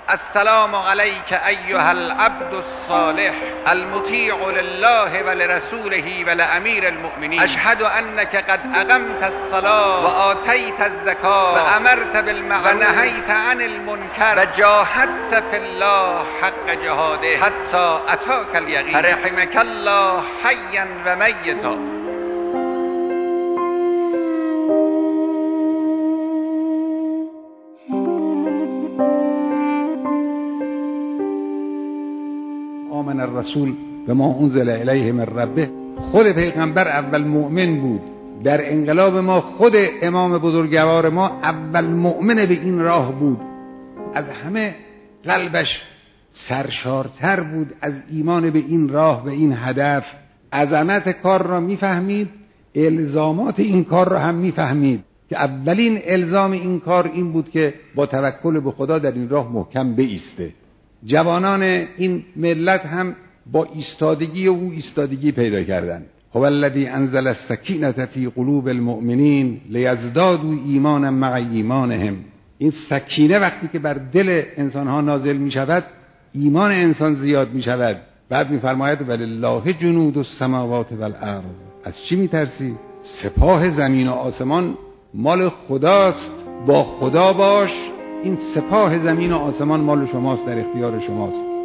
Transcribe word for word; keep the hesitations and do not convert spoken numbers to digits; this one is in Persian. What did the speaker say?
السلام علیک ایها العبد الصالح المطیع لله ولرسوله ولامیر المؤمنین اشهد انک قد اقمت الصلاة و آتیت الزکاة و امرت بالمعروف و نهیت عن المنکر و جاهدت فی الله حق جهاده حتی اتاک الیقین فرحمک الله حیا و میتا. آمن الرسول به ما انزل الیه من ربه. خود پیغمبر اول مؤمن بود. در انقلاب ما خود امام بزرگوار ما اول مؤمن به این راه بود. از همه قلبش سرشارتر بود از ایمان به این راه، به این هدف. عظمت کار را میفهمید، الزامات این کار را هم میفهمید که اولین الزام این کار این بود که با توکل به خدا در این راه محکم بایسته. جوانان این ملت هم با ایستادگی او ایستادگی پیدا کردند. هو الذی انزل السکینة فی قلوب المؤمنین لیزدادوا ایمانا مع ایمانهم. این سکینه وقتی که بر دل انسانها نازل می شود، ایمان انسان زیاد می شود. بعد می فرماید ولله جنود السماوات والارض. از چی می ترسی؟ سپاه زمین و آسمان مال خداست، با خدا باش. این سپاه زمین و آسمان مال شماست، در اختیار شماست.